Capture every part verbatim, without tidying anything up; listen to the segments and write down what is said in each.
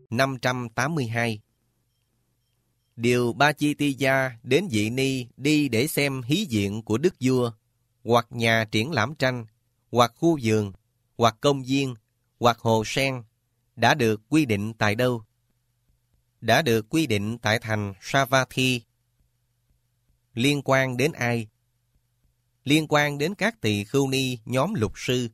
năm trăm tám mươi hai. Điều Ba-chi-ti-gia đến Dị Ni đi để xem hí diện của đức vua, hoặc nhà triển lãm tranh, hoặc khu vườn, hoặc công viên, hoặc hồ sen, đã được quy định tại đâu? Đã được quy định tại thành Savatthi. Liên quan đến ai? Liên quan đến các tỳ khưu ni nhóm lục sư.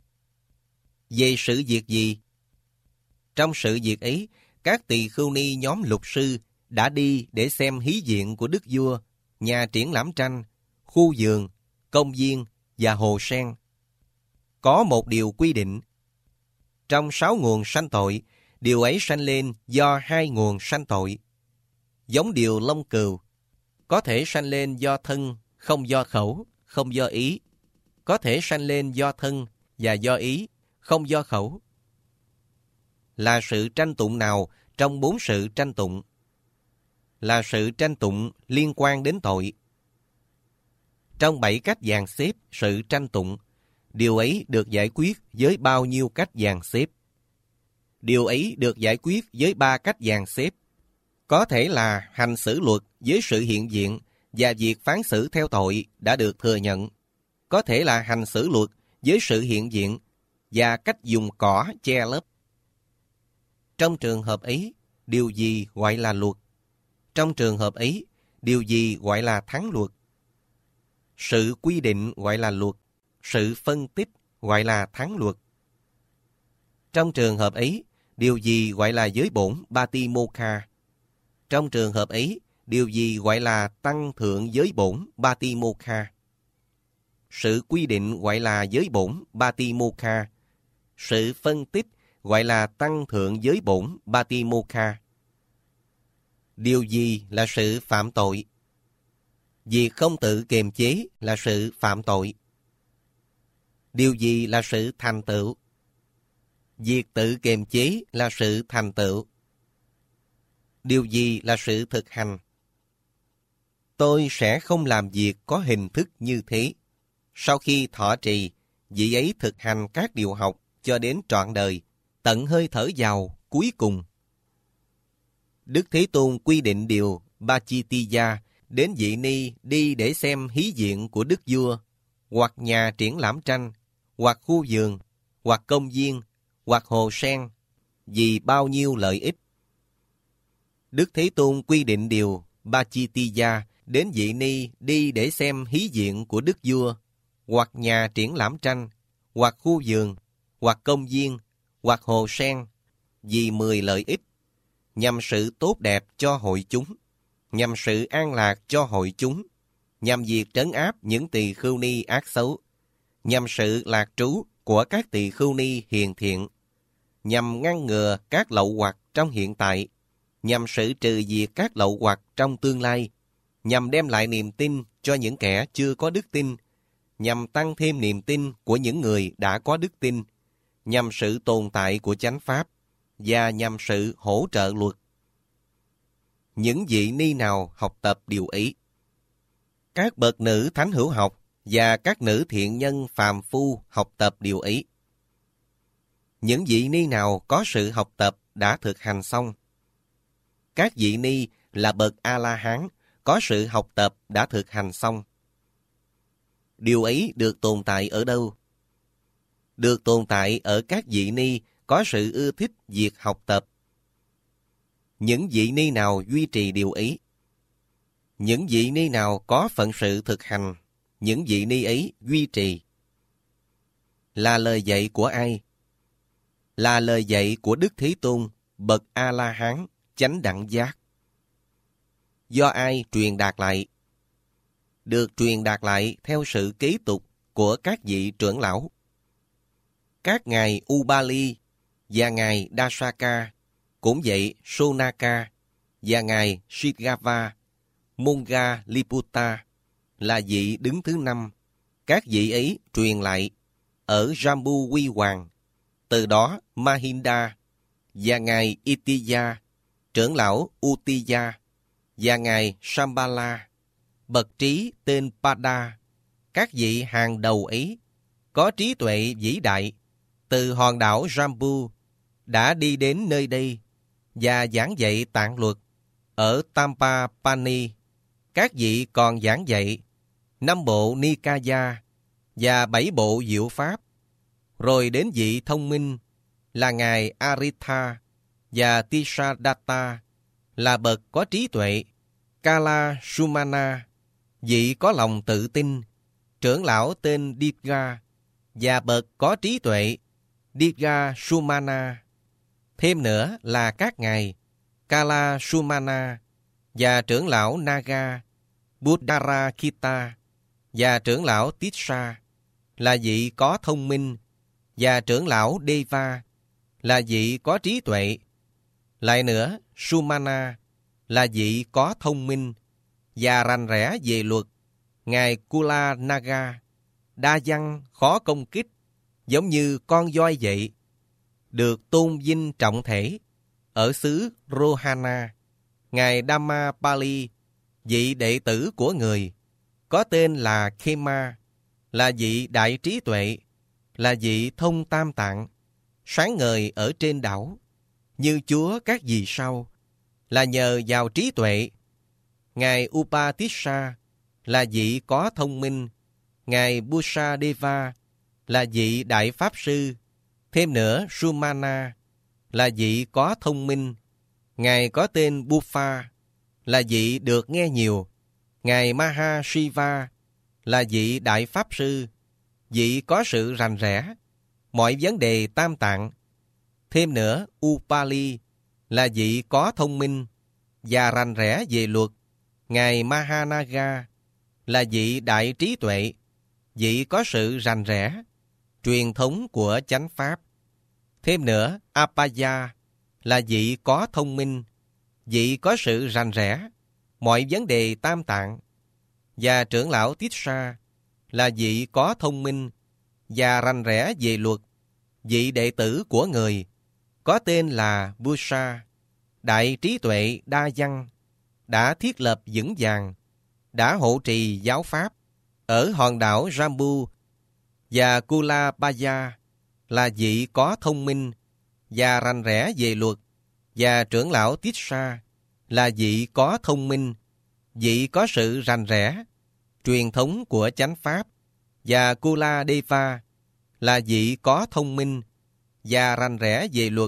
Về sự việc gì? Trong sự việc ấy, các tỳ khưu ni nhóm lục sư đã đi để xem hí diện của đức vua, nhà triển lãm tranh, khu vườn, công viên và hồ sen. Có một điều quy định. Trong sáu nguồn sanh tội, điều ấy sanh lên do hai nguồn sanh tội. Giống điều lông cừu, có thể sanh lên do thân, không do khẩu, không do ý. Có thể sanh lên do thân và do ý, không do khẩu. Là sự tranh tụng nào trong bốn sự tranh tụng? Là sự tranh tụng liên quan đến tội. Trong bảy cách dàn xếp sự tranh tụng, điều ấy được giải quyết với bao nhiêu cách dàn xếp? Điều ấy được giải quyết với ba cách dàn xếp. Có thể là hành xử luật với sự hiện diện và việc phán xử theo tội đã được thừa nhận. Có thể là hành xử luật với sự hiện diện và cách dùng cỏ che lấp. Trong trường hợp ấy, điều gì gọi là luật? Trong trường hợp ấy, điều gì gọi là thắng luật? Sự quy định gọi là luật, sự phân tích gọi là thắng luật. Trong trường hợp ấy, điều gì gọi là giới bổn Batimokha? Trong trường hợp ấy, điều gì gọi là tăng thượng giới bổn Batimokha? Sự quy định gọi là giới bổn Batimokha. Sự phân tích gọi là tăng thượng giới bổn Batimokha. Điều gì là sự phạm tội? Việc không tự kiềm chế là sự phạm tội. Điều gì là sự thành tựu? Việc tự kiềm chế là sự thành tựu. Điều gì là sự thực hành? Tôi sẽ không làm việc có hình thức như thế. Sau khi thọ trì, vị ấy thực hành các điều học cho đến trọn đời, tận hơi thở vào cuối cùng. Đức Thế Tôn quy định điều Ba-chi-ti-gia đến Dị Ni đi để xem hí diện của đức vua, hoặc nhà triển lãm tranh, hoặc khu vườn, hoặc công viên, hoặc hồ sen, vì bao nhiêu lợi ích. Đức Thế Tôn quy định điều Ba-chi-ti-gia đến Dị Ni đi để xem hí diện của đức vua, hoặc nhà triển lãm tranh, hoặc khu vườn, hoặc công viên, hoặc hồ sen, vì mười lợi ích, nhằm sự tốt đẹp cho hội chúng, nhằm sự an lạc cho hội chúng, nhằm việc trấn áp những tỳ khưu ni ác xấu, nhằm sự lạc trú của các tỳ khưu ni hiền thiện, nhằm ngăn ngừa các lậu hoặc trong hiện tại, nhằm sự trừ diệt các lậu hoặc trong tương lai, nhằm đem lại niềm tin cho những kẻ chưa có đức tin, nhằm tăng thêm niềm tin của những người đã có đức tin, nhằm sự tồn tại của chánh pháp, và nhằm sự hỗ trợ luật. Những vị ni nào học tập điều ấy? Các bậc nữ thánh hữu học và các nữ thiện nhân phàm phu học tập điều ấy. Những vị ni nào có sự học tập đã thực hành xong? Các vị ni là bậc A-la-hán có sự học tập đã thực hành xong. Điều ấy được tồn tại ở đâu? Được tồn tại ở các vị ni có sự ưa thích việc học tập. Những vị ni nào duy trì điều ấy? Những vị ni nào có phận sự thực hành, những vị ni ấy duy trì. Là lời dạy của ai? Là lời dạy của Đức Thế Tôn, bậc A-la-hán, chánh đẳng giác. Do ai truyền đạt lại? Được truyền đạt lại theo sự kế tục của các vị trưởng lão. Các ngài Ubali và ngài Dasaka, cũng vậy Sonaka và ngài Shigava, Monga Liputta là vị đứng thứ năm. Các vị ấy truyền lại ở Jambu Quy Hoàng. Từ đó Mahinda và ngài Itiya, trưởng lão Utiya, và ngài Shambhala, bậc trí tên Pada. Các vị hàng đầu ấy có trí tuệ vĩ đại từ hòn đảo Jambu đã đi đến nơi đây và giảng dạy tạng luật ở Tampapani. Các vị còn giảng dạy năm bộ Nikaya và bảy bộ diệu pháp. Rồi đến vị thông minh là Ngài Aritha và Tisadatta là bậc có trí tuệ. Kala Sumana, vị có lòng tự tin, trưởng lão tên Diga và bậc có trí tuệ Diga Sumana. Thêm nữa là các ngài Kala Sumana và trưởng lão Naga Buddharakita và trưởng lão Tissa là vị có thông minh, và trưởng lão Deva là vị có trí tuệ. Lại nữa, Sumana là vị có thông minh và rành rẽ về luật. Ngài Kula Naga đa văn khó công kích, giống như con voi vậy, được tôn vinh trọng thể ở xứ Rohana. Ngài Dhammapali, vị đệ tử của người, có tên là Khema, là vị đại trí tuệ, là vị thông tam tạng, sáng ngời ở trên đảo, như Chúa các vì sao, là nhờ vào trí tuệ. Ngài Upatissa là vị có thông minh. Ngài Busadeva là vị đại pháp sư. Thêm nữa, Sumana là vị có thông minh. Ngài có tên Buffa là vị được nghe nhiều. Ngài Mahashiva là vị đại pháp sư, vị có sự rành rẽ mọi vấn đề tam tạng. Thêm nữa, Upali là vị có thông minh và rành rẽ về luật. Ngài Mahanaga là vị đại trí tuệ, vị có sự rành rẽ truyền thống của chánh pháp. Thêm nữa, Apaya là vị có thông minh, vị có sự rành rẽ mọi vấn đề tam tạng. Và trưởng lão Tissa là vị có thông minh và rành rẽ về luật, vị đệ tử của người, có tên là Busa, đại trí tuệ đa văn, đã thiết lập vững vàng, đã hộ trì giáo pháp ở hòn đảo Jambu. Và Kulabaya là vị có thông minh và rành rẽ về luật. Và trưởng lão Tissa là vị có thông minh, vị có sự rành rẽ truyền thống của chánh pháp. Và Kuladeva là vị có thông minh và rành rẽ về luật.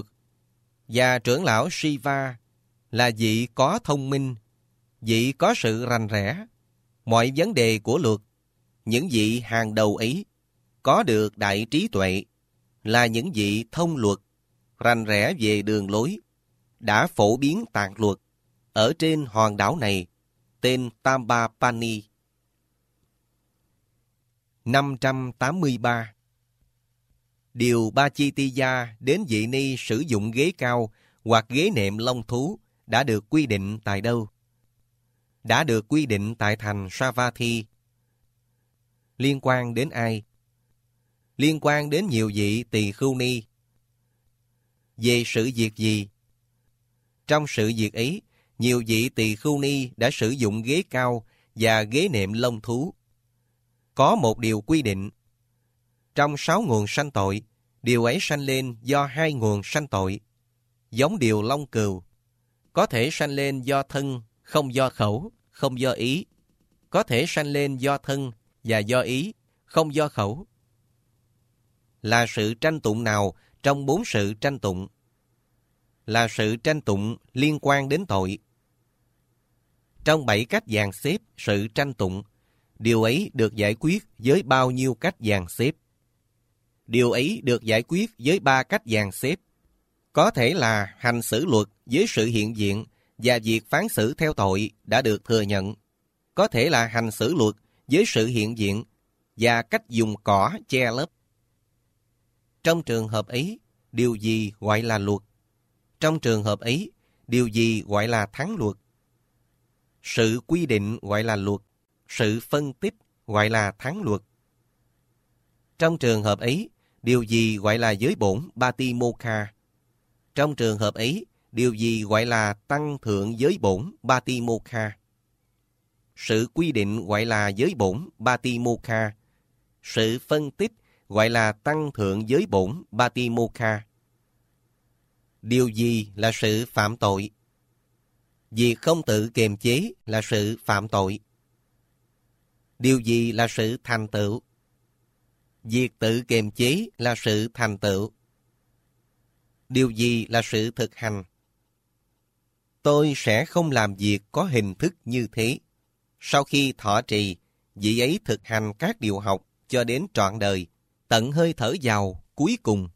Và trưởng lão Shiva là vị có thông minh, vị có sự rành rẽ mọi vấn đề của luật. Những vị hàng đầu ấy có được đại trí tuệ, là những vị thông luật, rành rẽ về đường lối, đã phổ biến tạng luật ở trên hòn đảo này, tên Tampapani. năm trăm tám mươi ba. Điều Ba Chi Ti Gia đến vị ni sử dụng ghế cao hoặc ghế nệm lông thú đã được quy định tại đâu? Đã được quy định tại thành Savatthi. Liên quan đến ai? Liên quan đến nhiều vị tỳ khưu ni. Về sự việc gì? Trong sự việc ấy, nhiều vị tỳ khưu ni đã sử dụng ghế cao và ghế nệm lông thú. Có một điều quy định. Trong sáu nguồn sanh tội, điều ấy sanh lên do hai nguồn sanh tội. Giống điều long cừu, có thể sanh lên do thân, không do khẩu, không do ý. Có thể sanh lên do thân và do ý, không do khẩu. Là sự tranh tụng nào trong bốn sự tranh tụng? Là sự tranh tụng liên quan đến tội. Trong bảy cách dàn xếp sự tranh tụng, điều ấy được giải quyết với bao nhiêu cách dàn xếp? Điều ấy được giải quyết với ba cách dàn xếp. Có thể là hành xử luật với sự hiện diện và việc phán xử theo tội đã được thừa nhận. Có thể là hành xử luật với sự hiện diện và cách dùng cỏ che lấp. Trong trường hợp ấy, điều gì gọi là luật? Trong trường hợp ấy, điều gì gọi là thắng luật? Sự quy định gọi là luật, sự phân tích gọi là thắng luật. Trong trường hợp ấy, điều gì gọi là giới bổn Batimokha? Trong trường hợp ấy, điều gì gọi là tăng thượng giới bổn Batimokha? Sự quy định gọi là giới bổn Batimokha. Sự phân tích gọi là tăng thượng giới bổn Batimokha. Điều gì là sự phạm tội? Việc không tự kiềm chế là sự phạm tội. Điều gì là sự thành tựu? Việc tự kiềm chế là sự thành tựu. Điều gì là sự thực hành? Tôi sẽ không làm việc có hình thức như thế. Sau khi thọ trì, vị ấy thực hành các điều học cho đến trọn đời, tận hơi thở vào cuối cùng.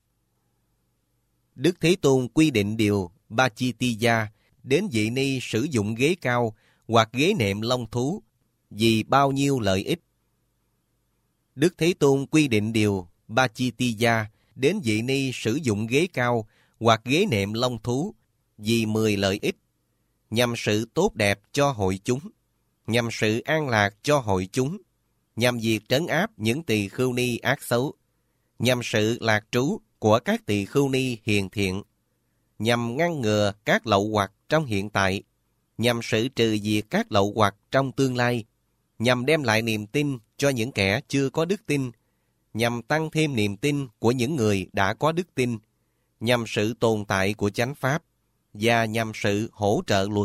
Đức Thế Tôn quy định điều Bachitiya đến vị ni sử dụng ghế cao hoặc ghế nệm lông thú vì bao nhiêu lợi ích. Đức Thế Tôn quy định điều Bachitiya đến vị ni sử dụng ghế cao hoặc ghế nệm lông thú vì mười lợi ích, nhằm sự tốt đẹp cho hội chúng, nhằm sự an lạc cho hội chúng, nhằm việc trấn áp những tỳ khưu ni ác xấu, nhằm sự lạc trú của các tỳ khưu ni hiền thiện, nhằm ngăn ngừa các lậu hoặc trong hiện tại, nhằm sự trừ diệt các lậu hoặc trong tương lai, nhằm đem lại niềm tin cho những kẻ chưa có đức tin, nhằm tăng thêm niềm tin của những người đã có đức tin, nhằm sự tồn tại của chánh pháp, và nhằm sự hỗ trợ luật.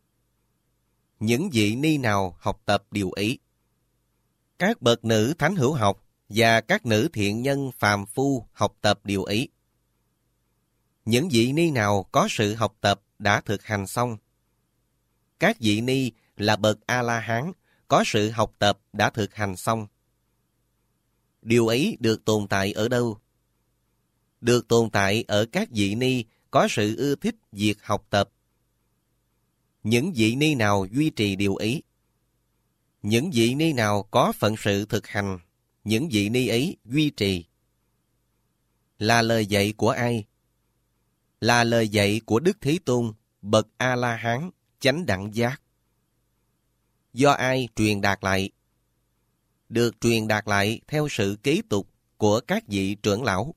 Những vị ni nào học tập điều ấy? Các bậc nữ thánh hữu học và các nữ thiện nhân phàm phu học tập điều ấy. Những vị ni nào có sự học tập đã thực hành xong? Các vị ni là bậc A-la-hán có sự học tập đã thực hành xong. Điều ấy được tồn tại ở đâu? Được tồn tại ở các vị ni có sự ưa thích việc học tập. Những vị ni nào duy trì điều ấy? Những vị ni nào có phận sự thực hành, những vị ni ấy duy trì. Là lời dạy của ai? Là lời dạy của Đức Thế Tôn, bậc A-la-hán, chánh đẳng giác. Do ai truyền đạt lại? Được truyền đạt lại theo sự kế tục của các vị trưởng lão.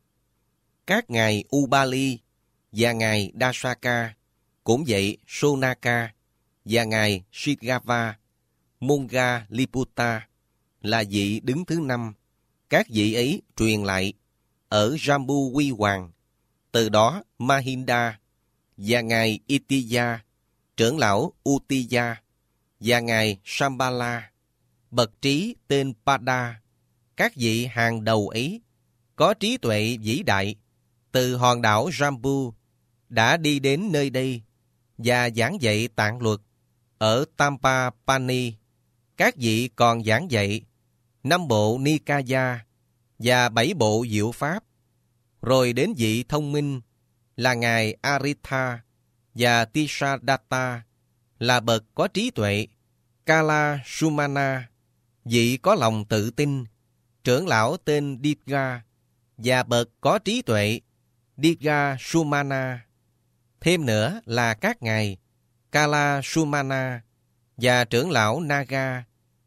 Các ngài Ubali và ngài Dasaka, cũng vậy Sonaka và ngài Shigava, Monga Liputta là vị đứng thứ năm. Các vị ấy truyền lại ở Jambu Quy Hoàng. Từ đó Mahinda và ngài Itiya, trưởng lão Utiya và ngài Shambhala, bậc trí tên Pada. Các vị hàng đầu ấy có trí tuệ vĩ đại từ hòn đảo Jambu đã đi đến nơi đây và giảng dạy tạng luật ở Tampapani. Các vị còn giảng dạy năm bộ Nikaya và bảy bộ diệu pháp. Rồi đến vị thông minh là ngài Aritha và Tisadatta là bậc có trí tuệ. Kala Sumana, vị có lòng tự tin, trưởng lão tên Diga và bậc có trí tuệ Diga Sumana. Thêm nữa là các ngài Kala Sumana và trưởng lão Naga,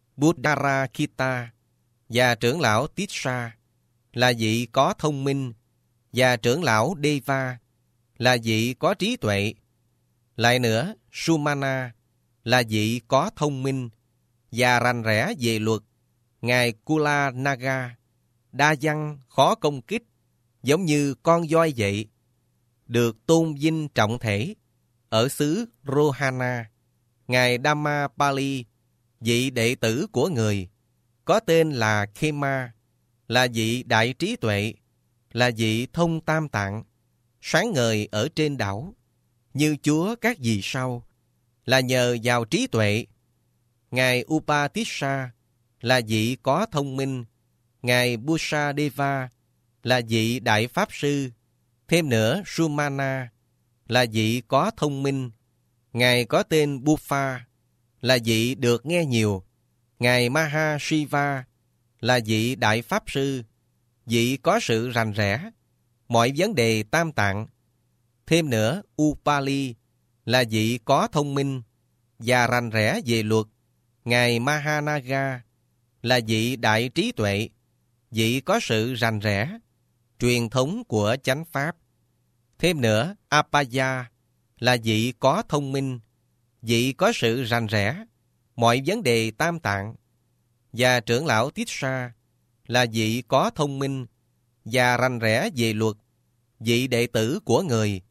Buddharakita và trưởng lão Tissa là vị có thông minh, và trưởng lão Deva là vị có trí tuệ. Lại nữa, Sumana là vị có thông minh và rành rẽ về luật. Ngài Kula Naga đa văn khó công kích, giống như con voi vậy, được tôn vinh trọng thể ở xứ Rohana. Ngài Dhammapali, vị đệ tử của người, có tên là Khema, là vị đại trí tuệ, là vị thông tam tạng, sáng ngời ở trên đảo, như Chúa các vì sao, là nhờ vào trí tuệ. Ngài Upatissa là vị có thông minh. Ngài Busadeva là vị đại pháp sư. Thêm nữa, Sumana là vị có thông minh. Ngài có tên Buffa là vị được nghe nhiều. Ngài Mahashiva là vị đại pháp sư, vị có sự rành rẽ mọi vấn đề tam tạng. Thêm nữa, Upali là vị có thông minh và rành rẽ về luật. Ngài Mahanaga là vị đại trí tuệ, vị có sự rành rẽ truyền thống của chánh pháp. Thêm nữa, Apaya là vị có thông minh, vị có sự rành rẽ mọi vấn đề tam tạng. Và trưởng lão Tissa là vị có thông minh và rành rẽ về luật, vị đệ tử của người,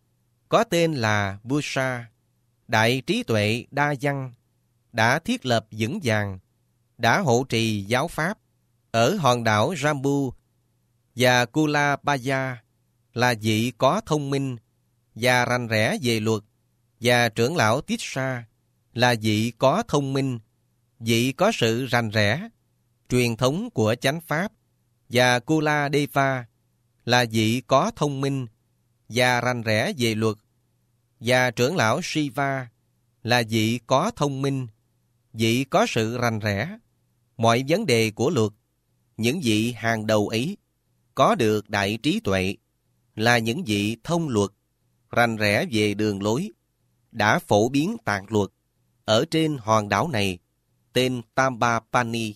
có tên là Buddha, đại trí tuệ đa văn, đã thiết lập vững vàng, đã hộ trì giáo pháp ở hòn đảo Jambu, và Kulabaya là vị có thông minh và rành rẽ về luật, và trưởng lão Tissa là vị có thông minh, vị có sự rành rẽ, truyền thống của chánh pháp, và Kuladeva là vị có thông minh và rành rẽ về luật, và trưởng lão Shiva là vị có thông minh, vị có sự rành rẽ mọi vấn đề của luật. Những vị hàng đầu ấy có được đại trí tuệ, là những vị thông luật, rành rẽ về đường lối, đã phổ biến tạng luật ở trên hòn đảo này, tên Tambapani.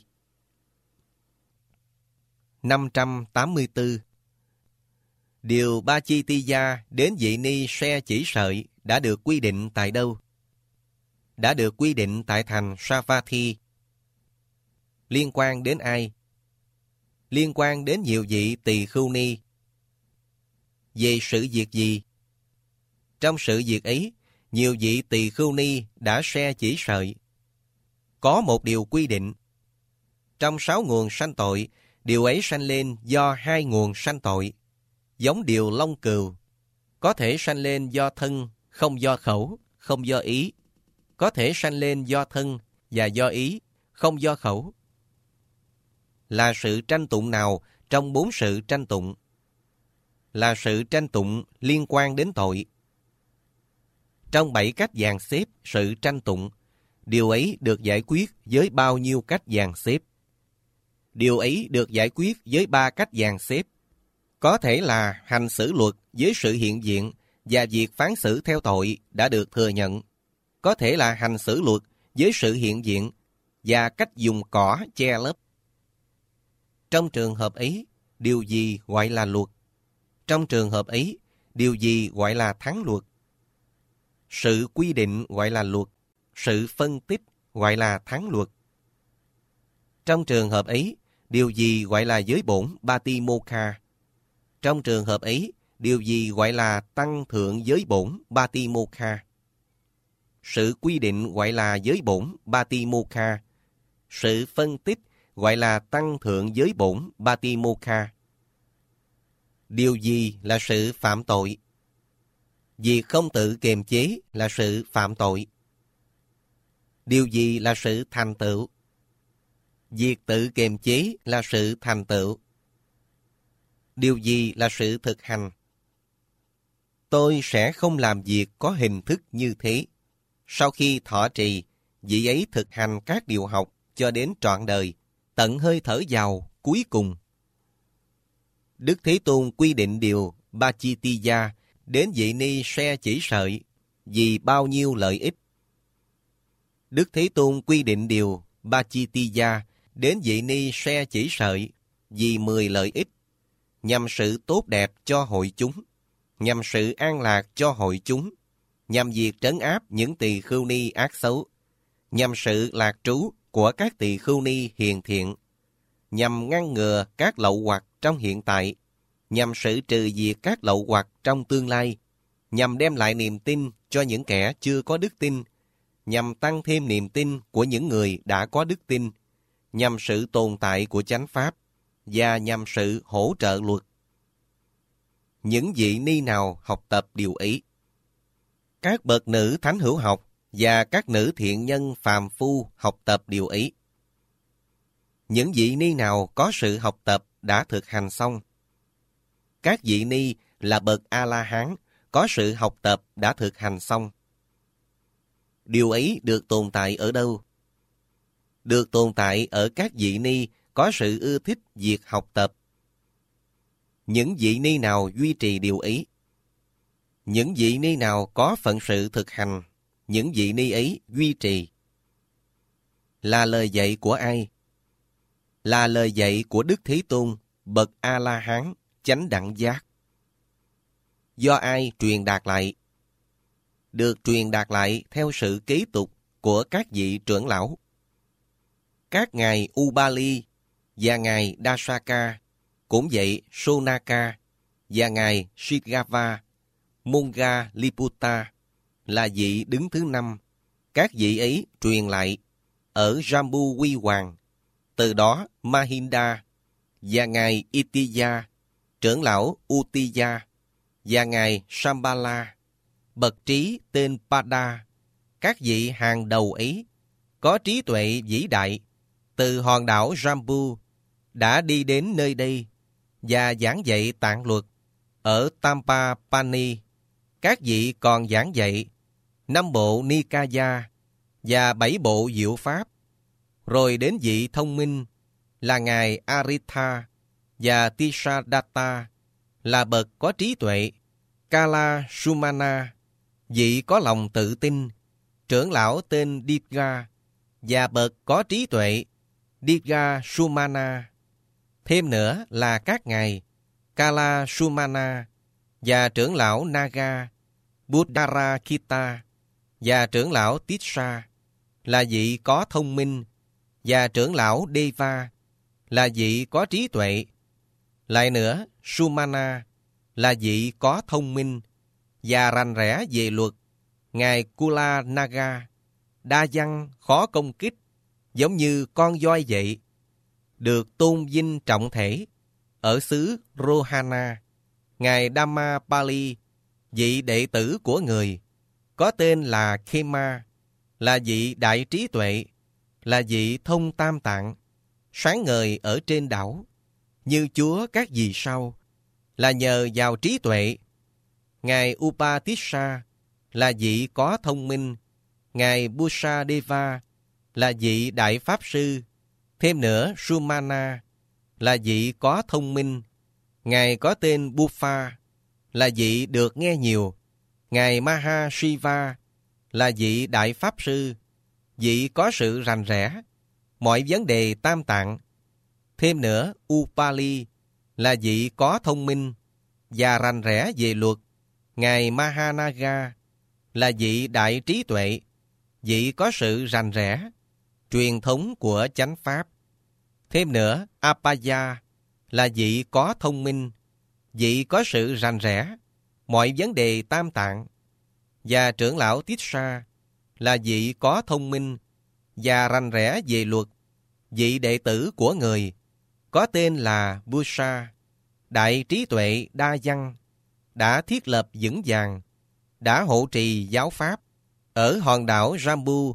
năm trăm tám mươi tư. Điều Bachitiya đến vị ni xe chỉ sợi đã được quy định tại đâu? Đã được quy định tại thành Savatthi. Liên quan đến ai? Liên quan đến nhiều vị tỳ khưu ni. Về sự việc gì? Trong sự việc ấy, nhiều vị tỳ khưu ni đã xe chỉ sợi. Có một điều quy định. Trong sáu nguồn sanh tội, điều ấy sanh lên do hai nguồn sanh tội. Giống điều long cừu, có thể sanh lên do thân, không do khẩu, không do ý. Có thể sanh lên do thân và do ý, không do khẩu. Là sự tranh tụng nào trong bốn sự tranh tụng? Là sự tranh tụng liên quan đến tội. Trong bảy cách dàn xếp sự tranh tụng, điều ấy được giải quyết với bao nhiêu cách dàn xếp? Điều ấy được giải quyết với ba cách dàn xếp. Có thể là hành xử luật với sự hiện diện và việc phán xử theo tội đã được thừa nhận. Có thể là hành xử luật với sự hiện diện và cách dùng cỏ che lấp. Trong trường hợp ấy, điều gì gọi là luật? Trong trường hợp ấy, điều gì gọi là thắng luật? Sự quy định gọi là luật, sự phân tích gọi là thắng luật. Trong trường hợp ấy, điều gì gọi là giới bổn Batimokha? Trong trường hợp ấy, điều gì gọi là tăng thượng giới bổn Batimokha? Sự quy định gọi là giới bổn Batimokha. Sự phân tích gọi là tăng thượng giới bổn Batimokha. Điều gì là sự phạm tội? Việc không tự kiềm chế là sự phạm tội. Điều gì là sự thành tựu? Việc tự kiềm chế là sự thành tựu. Điều gì là sự thực hành? Tôi sẽ không làm việc có hình thức như thế. Sau khi thọ trì, vị ấy thực hành các điều học cho đến trọn đời, tận hơi thở vào cuối cùng. Đức Thế Tôn quy định điều Bachitiya đến vị ni xe chỉ sợi vì bao nhiêu lợi ích? Đức Thế Tôn quy định điều Bachitiya đến vị ni xe chỉ sợi vì mười lợi ích, nhằm sự tốt đẹp cho hội chúng, nhằm sự an lạc cho hội chúng, nhằm việc trấn áp những tỳ khưu ni ác xấu, nhằm sự lạc trú của các tỳ khưu ni hiền thiện, nhằm ngăn ngừa các lậu hoặc trong hiện tại, nhằm sự trừ diệt các lậu hoặc trong tương lai, nhằm đem lại niềm tin cho những kẻ chưa có đức tin, nhằm tăng thêm niềm tin của những người đã có đức tin, nhằm sự tồn tại của chánh pháp, và nhằm sự hỗ trợ luật. Những vị ni nào học tập điều ấy? Các bậc nữ thánh hữu học và các nữ thiện nhân phàm phu học tập điều ấy. Những vị ni nào có sự học tập đã thực hành xong? Các vị ni là bậc A-la-hán có sự học tập đã thực hành xong. Điều ấy được tồn tại ở đâu? Được tồn tại ở các vị ni có sự ưa thích việc học tập. Những vị ni nào duy trì điều ấy? Những vị ni nào có phận sự thực hành, những vị ni ấy duy trì. Là lời dạy của ai? Là lời dạy của Đức Thế Tôn, bậc A-la-hán, chánh đẳng giác. Do ai truyền đạt lại? Được truyền đạt lại theo sự kế tục của các vị trưởng lão. Các ngài Ubali và ngài Dasaka, cũng vậy Sonaka và ngài Shigava, Munga Liputa là vị đứng thứ năm. Các vị ấy truyền lại ở Jambu Quy Hoàng. Từ đó Mahinda và ngài Itiya, trưởng lão Utiya, và ngài Shambhala, bậc trí tên Pada, các vị hàng đầu ấy có trí tuệ vĩ đại từ hòn đảo Jambu đã đi đến nơi đây và giảng dạy tạng luật. Ở Tampapani, các vị còn giảng dạy năm bộ Nikaya và bảy bộ diệu pháp. Rồi đến vị thông minh là ngài Aritha và Tisadatta là bậc có trí tuệ. Kala Sumana, vị có lòng tự tin, trưởng lão tên Dipga và bậc có trí tuệ Dipga Sumana. Thêm nữa là các ngài Kala Sumana và trưởng lão Naga, Buddharakita và trưởng lão Tissa là vị có thông minh, và trưởng lão Deva là vị có trí tuệ. Lại nữa, Sumana là vị có thông minh và rành rẽ về luật. Ngài Kula Naga, đa văn khó công kích, giống như con voi vậy, được tôn vinh trọng thể ở xứ Rohana. Ngài Dhammapali, vị đệ tử của người, có tên là Khema, là vị đại trí tuệ, là vị thông tam tạng, sáng ngời ở trên đảo, như Chúa các vì sao, là nhờ vào trí tuệ. Ngài Upatissa là vị có thông minh. Ngài Busadeva là vị đại pháp sư. Thêm nữa, Sumana là vị có thông minh. Ngài có tên Buffa là vị được nghe nhiều. Ngài Mahashiva là vị đại pháp sư, vị có sự rành rẽ mọi vấn đề tam tạng. Thêm nữa, Upali là vị có thông minh và rành rẽ về luật. Ngài Mahanaga là vị đại trí tuệ, vị có sự rành rẽ truyền thống của chánh pháp. Thêm nữa, Apaya là vị có thông minh, vị có sự rành rẽ mọi vấn đề tam tạng. Và trưởng lão Tissa là vị có thông minh và rành rẽ về luật, vị đệ tử của người, có tên là Busa, đại trí tuệ đa văn, đã thiết lập vững vàng, đã hộ trì giáo pháp ở hòn đảo Jambu.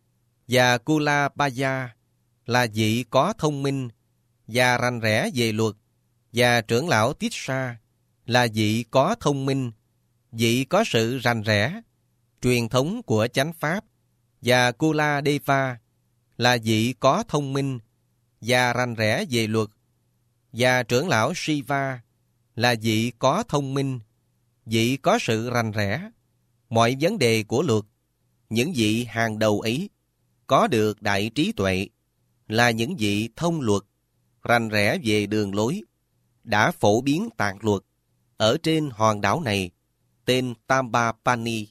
Và Kulapaya là vị có thông minh và rành rẽ về luật, và trưởng lão Tissa là vị có thông minh, vị có sự rành rẽ truyền thống của chánh pháp. Và Kuladeva là vị có thông minh và rành rẽ về luật, và trưởng lão Shiva là vị có thông minh, vị có sự rành rẽ mọi vấn đề của luật. Những vị hàng đầu ấy có được đại trí tuệ, là những vị thông luật, rành rẽ về đường lối, đã phổ biến tạng luật ở trên hòn đảo này, tên Tampapani.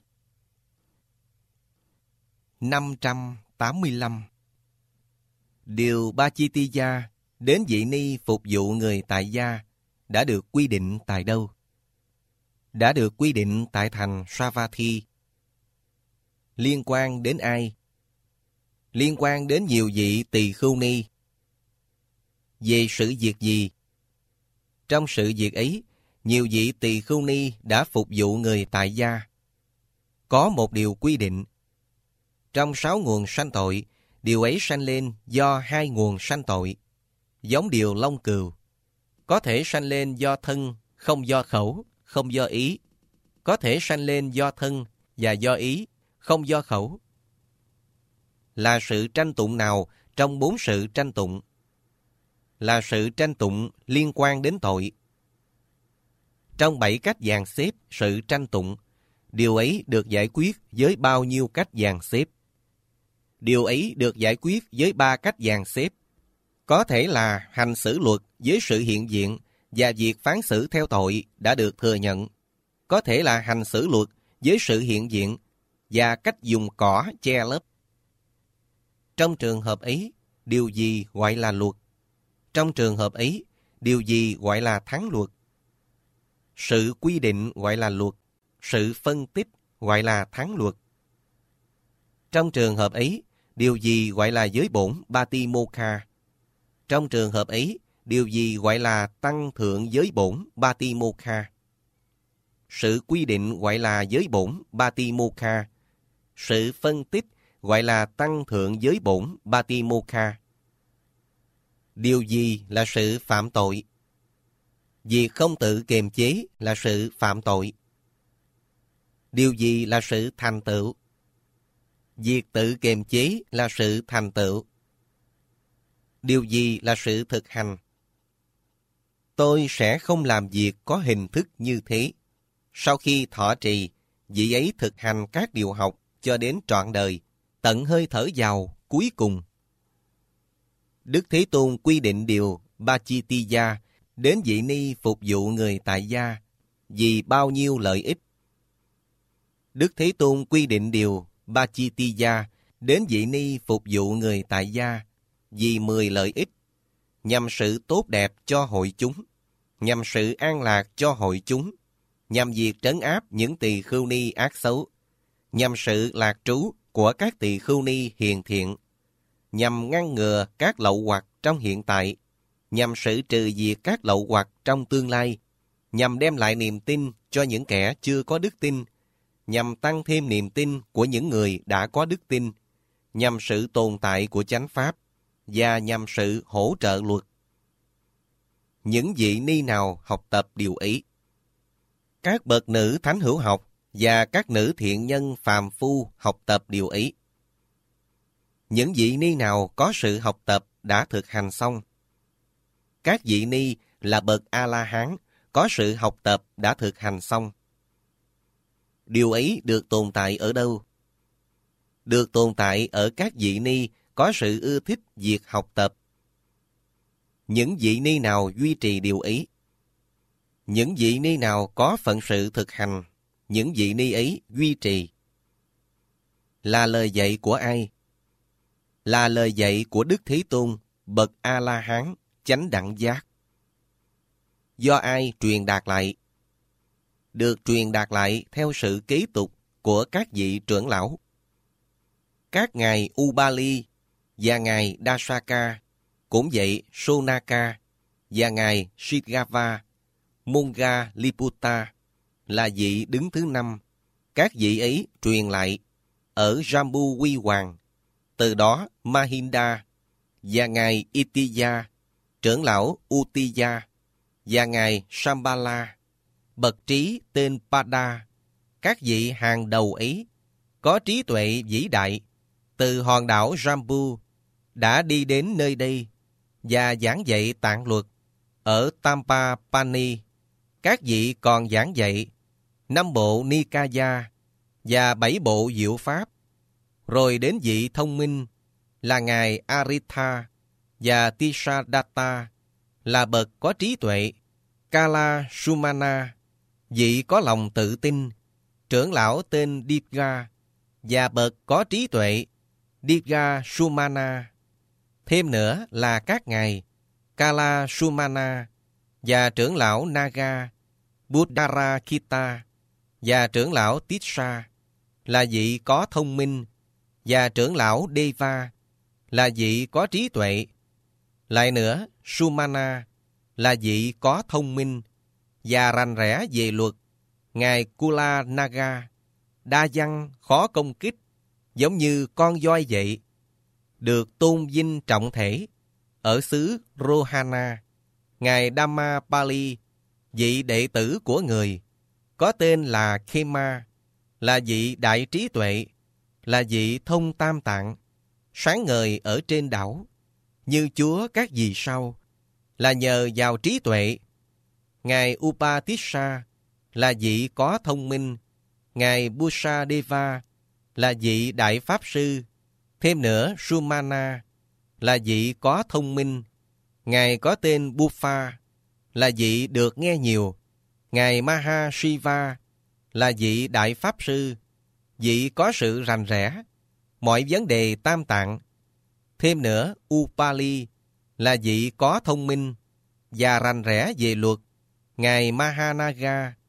năm trăm tám mươi lăm. Điều Bachitiya đến vị ni phục vụ người tại gia đã được quy định tại đâu? Đã được quy định tại thành Savatthi. Liên quan đến ai? Liên quan đến nhiều vị tỳ khưu ni. Về sự việc gì? Trong sự việc ấy, nhiều vị tỳ khưu ni đã phục vụ người tại gia. Có một điều quy định. Trong sáu nguồn sanh tội, điều ấy sanh lên do hai nguồn sanh tội, giống điều long cừu. Có thể sanh lên do thân, không do khẩu, không do ý. Có thể sanh lên do thân và do ý, không do khẩu. Là sự tranh tụng nào trong bốn sự tranh tụng? Là sự tranh tụng liên quan đến tội. Trong bảy cách dàn xếp sự tranh tụng, điều ấy được giải quyết với bao nhiêu cách dàn xếp? Điều ấy được giải quyết với ba cách dàn xếp. Có thể là hành xử luật với sự hiện diện và việc phán xử theo tội đã được thừa nhận. Có thể là hành xử luật với sự hiện diện và cách dùng cỏ che lấp. Trong trường hợp ấy, điều gì gọi là luật? Trong trường hợp ấy, điều gì gọi là thắng luật? Sự quy định gọi là luật, sự phân tích gọi là thắng luật. Trong trường hợp ấy, điều gì gọi là giới bổn Patimokkha? Trong trường hợp ấy, điều gì gọi là tăng thượng giới bổn Patimokkha? Sự quy định gọi là giới bổn Patimokkha. Sự phân tích gọi là tăng thượng giới bổn Patimokkha. Điều gì là sự phạm tội? Việc không tự kiềm chế là sự phạm tội. Điều gì là sự thành tựu? Việc tự kiềm chế là sự thành tựu. Điều gì là sự thực hành? Tôi sẽ không làm việc có hình thức như thế. Sau khi thọ trì, vị ấy thực hành các điều học cho đến trọn đời, tận hơi thở vào cuối cùng. Đức Thế Tôn quy định điều Pachittiya đến vị ni phục vụ người tại gia vì bao nhiêu lợi ích. Đức Thế Tôn quy định điều Pachittiya đến vị ni phục vụ người tại gia vì mười lợi ích, nhằm sự tốt đẹp cho hội chúng, nhằm sự an lạc cho hội chúng, nhằm việc trấn áp những tỳ khưu ni ác xấu, nhằm sự lạc trú của các tỳ khưu ni hiền thiện, nhằm ngăn ngừa các lậu hoặc trong hiện tại, nhằm sự trừ diệt các lậu hoặc trong tương lai, nhằm đem lại niềm tin cho những kẻ chưa có đức tin, nhằm tăng thêm niềm tin của những người đã có đức tin, nhằm sự tồn tại của chánh pháp, và nhằm sự hỗ trợ luật. Những vị ni nào học tập điều ấy? Các bậc nữ thánh hữu học và các nữ thiện nhân phàm phu học tập điều ấy. Những vị ni nào có sự học tập đã thực hành xong? Các vị ni là bậc A-la-hán có sự học tập đã thực hành xong. Điều ấy được tồn tại ở đâu? Được tồn tại ở các vị ni có sự ưa thích việc học tập. Những vị ni nào duy trì điều ấy? Những vị ni nào có phận sự thực hành, những vị ni ấy duy trì. Là lời dạy của ai? Là lời dạy của Đức Thế Tôn, bậc A-la-hán, chánh đẳng giác. Do ai truyền đạt lại? Được truyền đạt lại theo sự kế tục của các vị trưởng lão. Các ngài Ubali và ngài Dasaka, cũng vậy Sonaka và ngài Shigava, Monga Liputta là vị đứng thứ năm. Các vị ấy truyền lại ở Jambu Quy Hoàng. Từ đó Mahinda và ngài Itiya, trưởng lão Uttiya và ngài Shambhala, bậc trí tên Pada, các vị hàng đầu ấy có trí tuệ vĩ đại từ hòn đảo Jambu đã đi đến nơi đây và giảng dạy tạng luật ở Tampapani. Các vị còn giảng dạy năm bộ Nikaya và bảy bộ diệu pháp. Rồi đến vị thông minh là ngài Aritha và Tisadatta là bậc có trí tuệ, Kala Sumana, vị có lòng tự tin, trưởng lão tên Dipga và bậc có trí tuệ, Dipga Sumana. Thêm nữa là các ngài Kala Sumana và trưởng lão Naga, Buddharakita và trưởng lão Tissa là vị có thông minh, và trưởng lão Deva là vị có trí tuệ. Lại nữa, Sumana là vị có thông minh và rành rẽ về luật. Ngài Kula Naga, đa văn khó công kích, giống như con voi vậy, được tôn vinh trọng thể ở xứ Rohana. Ngài Dhammapali, vị đệ tử của người, có tên là Khema, là vị đại trí tuệ, là vị thông tam tạng, sáng ngời ở trên đảo, như Chúa các vì sao, là nhờ vào trí tuệ. Ngài Upatissa là vị có thông minh. Ngài Busadeva là vị đại pháp sư. Thêm nữa, Sumana là vị có thông minh. Ngài có tên Buffa là vị được nghe nhiều. Ngài Mahashiva là vị đại pháp sư, vị có sự rành rẽ mọi vấn đề tam tạng. Thêm nữa, Upali là vị có thông minh và rành rẽ về luật. Ngài Mahanaga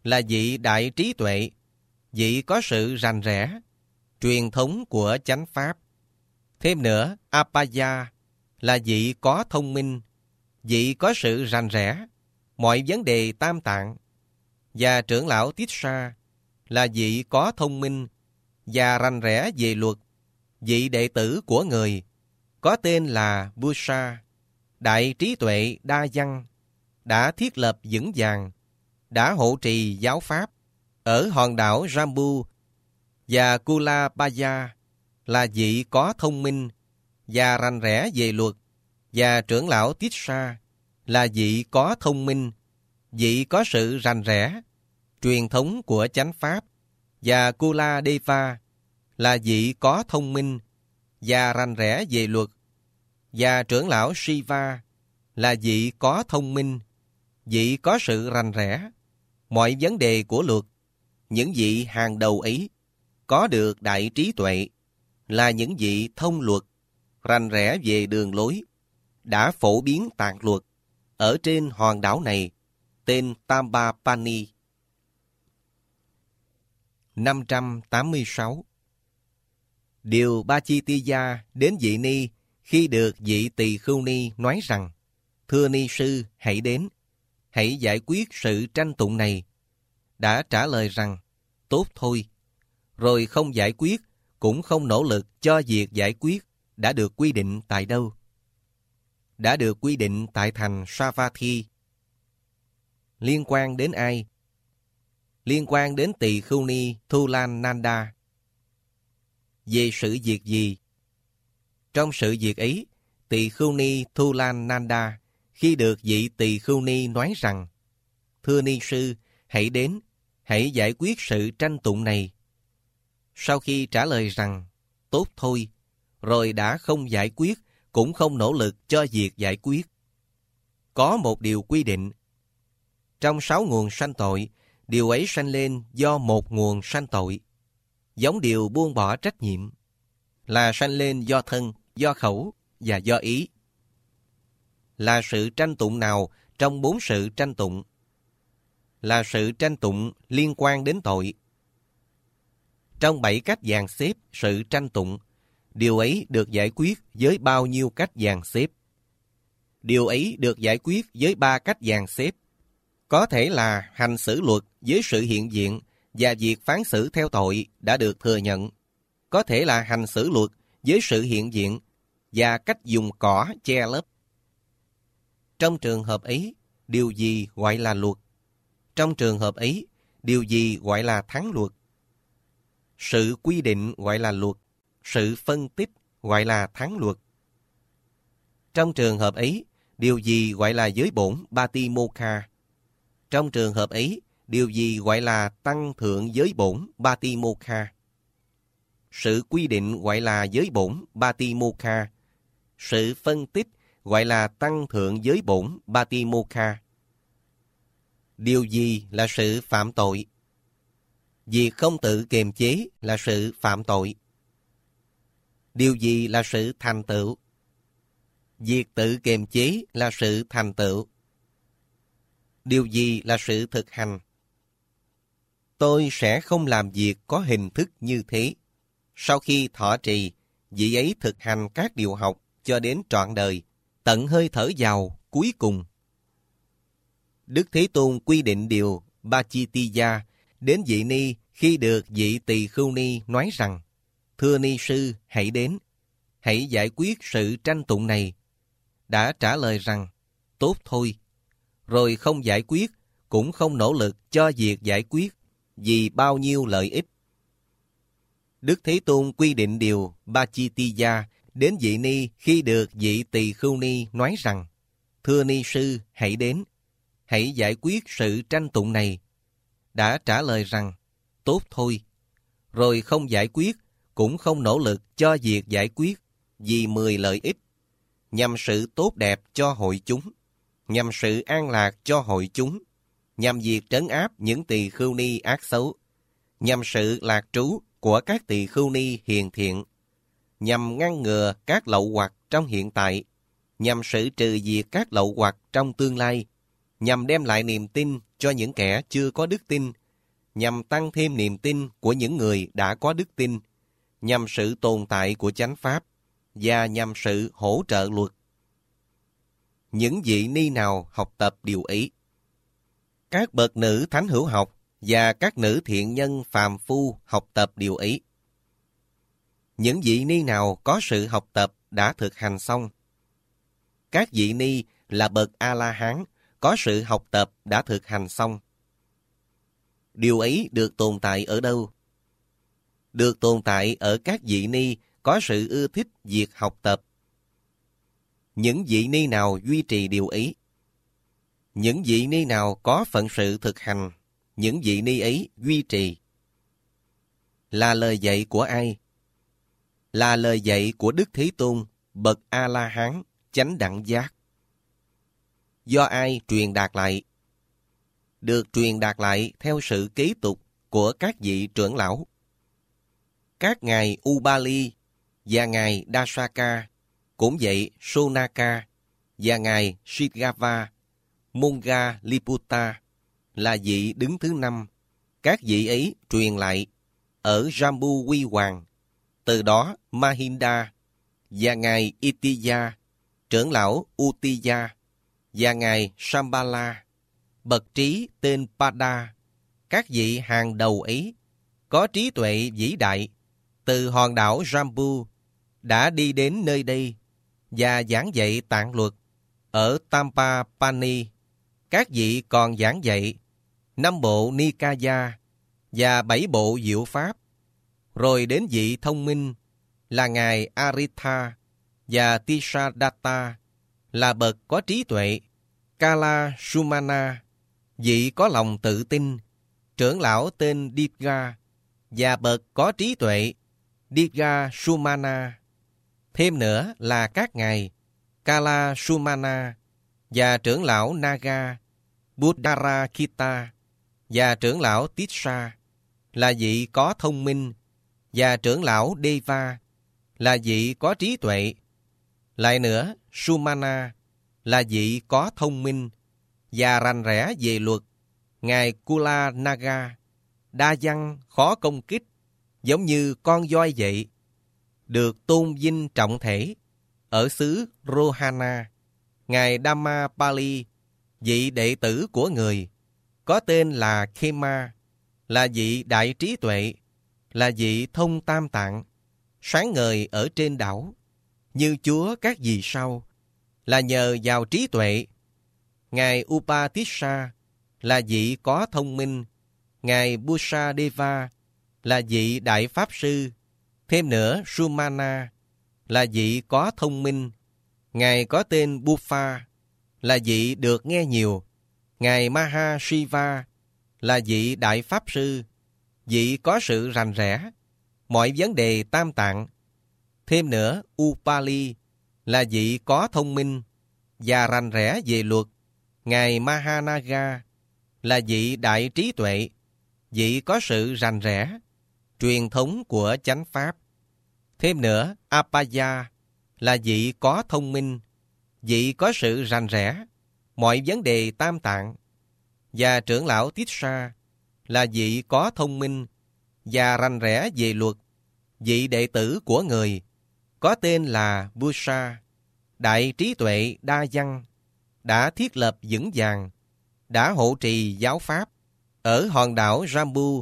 là vị đại trí tuệ, vị có sự rành rẽ, truyền thống của chánh pháp. Thêm nữa, Apaya là vị có thông minh, vị có sự rành rẽ, mọi vấn đề tam tạng. Và trưởng lão Tissa là vị có thông minh và rành rẽ về luật, vị đệ tử của người, có tên là Busa, đại trí tuệ đa văn, đã thiết lập vững vàng, đã hộ trì giáo pháp ở hòn đảo Jambu. Và Kulabaya là vị có thông minh và rành rẽ về luật, và trưởng lão Tissa là vị có thông minh, vị có sự rành rẽ, truyền thống của chánh pháp. Và Kuladeva là vị có thông minh và rành rẽ về luật, và trưởng lão Shiva là vị có thông minh, vị có sự rành rẽ, mọi vấn đề của luật. Những vị hàng đầu ấy có được đại trí tuệ, là những vị thông luật, rành rẽ về đường lối, đã phổ biến tạng luật ở trên hòn đảo này, tên Tambapani. năm trăm tám mươi sáu. Điều Bachitiya đến vị Ni khi được vị Tỳ Khưu Ni nói rằng: Thưa Ni sư, hãy đến, hãy giải quyết sự tranh tụng này. Đã trả lời rằng: Tốt thôi. Rồi không giải quyết, cũng không nỗ lực cho việc giải quyết đã được quy định tại đâu? Đã được quy định tại thành Savatthi. Liên quan đến ai? Liên quan đến Tỳ Khưu Ni Thulananda. Về sự việc gì? Trong sự việc ấy, Tỳ Khưu Ni Thulananda khi được vị Tỳ Khưu Ni nói rằng: Thưa Ni sư, hãy đến, hãy giải quyết sự tranh tụng này. Sau khi trả lời rằng: Tốt thôi, rồi đã không giải quyết, cũng không nỗ lực cho việc giải quyết. Có một điều quy định. Trong sáu nguồn sanh tội, điều ấy sanh lên do một nguồn sanh tội. Giống điều buông bỏ trách nhiệm, là sanh lên do thân, do khẩu và do ý. Là sự tranh tụng nào trong bốn sự tranh tụng? Là sự tranh tụng liên quan đến tội. Trong bảy cách dàn xếp sự tranh tụng, điều ấy được giải quyết với bao nhiêu cách dàn xếp? Điều ấy được giải quyết với ba cách dàn xếp. Có thể là hành xử luật với sự hiện diện và việc phán xử theo tội đã được thừa nhận. Có thể là hành xử luật với sự hiện diện và cách dùng cỏ che lấp. Trong trường hợp ấy, điều gì gọi là luật? Trong trường hợp ấy, điều gì gọi là thắng luật? Sự quy định gọi là luật, sự phân tích gọi là thắng luật. Trong trường hợp ấy, điều gì gọi là giới bổn Batimokha? Trong trường hợp ấy, điều gì gọi là tăng thượng giới bổn Batimokha? Sự quy định gọi là giới bổn Batimokha. Sự phân tích gọi là tăng thượng giới bổn Batimokha. Điều gì là sự phạm tội? Việc không tự kiềm chế là sự phạm tội. Điều gì là sự thành tựu? Việc tự kiềm chế là sự thành tựu. Điều gì là sự thực hành? Tôi sẽ không làm việc có hình thức như thế. Sau khi thọ trì, vị ấy thực hành các điều học cho đến trọn đời, tận hơi thở vào cuối cùng. Đức Thế Tôn quy định điều Bachitiya đến vị Ni khi được vị Tỳ Khưu Ni nói rằng: Thưa Ni sư, hãy đến, hãy giải quyết sự tranh tụng này. Đã trả lời rằng: Tốt thôi. Rồi không giải quyết, cũng không nỗ lực cho việc giải quyết, vì bao nhiêu lợi ích. Đức Thế Tôn quy định điều Bachitiya đến vị Ni khi được vị Tỳ Khưu Ni nói rằng: Thưa Ni sư, hãy đến, hãy giải quyết sự tranh tụng này. Đã trả lời rằng: Tốt thôi. Rồi không giải quyết, cũng không nỗ lực cho việc giải quyết, vì mười lợi ích, nhằm sự tốt đẹp cho hội chúng, nhằm sự an lạc cho hội chúng, nhằm việc trấn áp những tỳ khưu ni ác xấu, nhằm sự lạc trú của các tỳ khưu ni hiền thiện, nhằm ngăn ngừa các lậu hoặc trong hiện tại, nhằm sự trừ diệt các lậu hoặc trong tương lai, nhằm đem lại niềm tin cho những kẻ chưa có đức tin, nhằm tăng thêm niềm tin của những người đã có đức tin, nhằm sự tồn tại của chánh pháp và nhằm sự hỗ trợ luật. Những vị ni nào học tập điều ấy? Các bậc nữ thánh hữu học và các nữ thiện nhân phàm phu học tập điều ấy. Những vị ni nào có sự học tập đã thực hành xong. Các vị ni là bậc A-la-hán có sự học tập đã thực hành xong. Điều ấy được tồn tại ở đâu? Được tồn tại ở các vị ni có sự ưa thích việc học tập. Những vị ni nào duy trì điều ấy? Những vị ni nào có phận sự thực hành, những vị ni ấy duy trì. Là lời dạy của ai? Là lời dạy của Đức Thế Tôn, bậc A-la-hán, chánh đẳng giác. Do ai truyền đạt lại? Được truyền đạt lại theo sự kế tục của các vị trưởng lão. Các ngài Ubali và ngài Dasaka, cũng vậy Sonaka và ngài Shigava, Monga Liputta là vị đứng thứ năm. Các vị ấy truyền lại ở Jambu Quy Hoàng. Từ đó Mahinda và ngài Itiya, trưởng lão Utiya và ngài Shambhala, bậc trí tên Pada. Các vị hàng đầu ấy có trí tuệ vĩ đại từ hòn đảo Jambu đã đi đến nơi đây và giảng dạy tạng luật ở Tampapani. Các vị còn giảng dạy năm bộ Nikaya và bảy bộ diệu pháp. Rồi đến vị thông minh là ngài Aritha và Tisadatta là bậc có trí tuệ. Kala Sumana, vị có lòng tự tin, trưởng lão tên Diga và bậc có trí tuệ Diga Sumana. Thêm nữa là các ngài Kala Sumana và trưởng lão Naga, Buddharakita và trưởng lão Tissa là vị có thông minh, và trưởng lão Deva là vị có trí tuệ. Lại nữa, Sumana là vị có thông minh và rành rẽ về luật. Ngài Kula Naga, đa văn, khó công kích, giống như con voi vậy, được tôn vinh trọng thể ở xứ Rohana. Ngài Dhammapali, vị đệ tử của người, có tên là Khema, là vị đại trí tuệ, là vị thông tam tạng, sáng ngời ở trên đảo, như Chúa các vì sao, là nhờ vào trí tuệ. Ngài Upatissa là vị có thông minh. Ngài Busadeva là vị đại pháp sư. Thêm nữa, Sumana là vị có thông minh. Ngài có tên Buffa là vị được nghe nhiều. Ngài Mahashiva là vị đại pháp sư, vị có sự rành rẽ mọi vấn đề tam tạng. Thêm nữa, Upali là vị có thông minh và rành rẽ về luật. Ngài Mahanaga là vị đại trí tuệ, vị có sự rành rẽ truyền thống của chánh pháp. Thêm nữa, Apaya là vị có thông minh, vị có sự rành rẽ mọi vấn đề tam tạng. Và trưởng lão Tissa là vị có thông minh và rành rẽ về luật, vị đệ tử của người, có tên là Busa, đại trí tuệ đa văn, đã thiết lập vững vàng, đã hộ trì giáo pháp ở hòn đảo Jambu.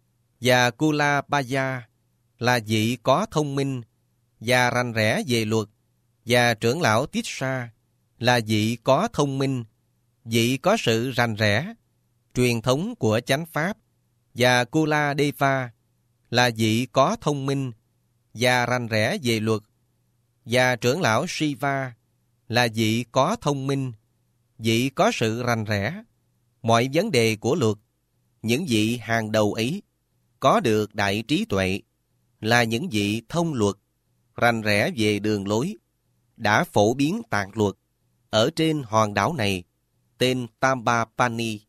Và Kulabaya là vị có thông minh và rành rẽ về luật, và trưởng lão Tissa là vị có thông minh, vị có sự rành rẽ truyền thống của chánh pháp. Và Kuladeva là vị có thông minh và rành rẽ về luật, và trưởng lão Shiva là vị có thông minh, vị có sự rành rẽ mọi vấn đề của luật. Những vị hàng đầu ấy có được đại trí tuệ, là những vị thông luật, rành rẽ về đường lối, đã phổ biến tạng luật ở trên hòn đảo này tên Tambapani.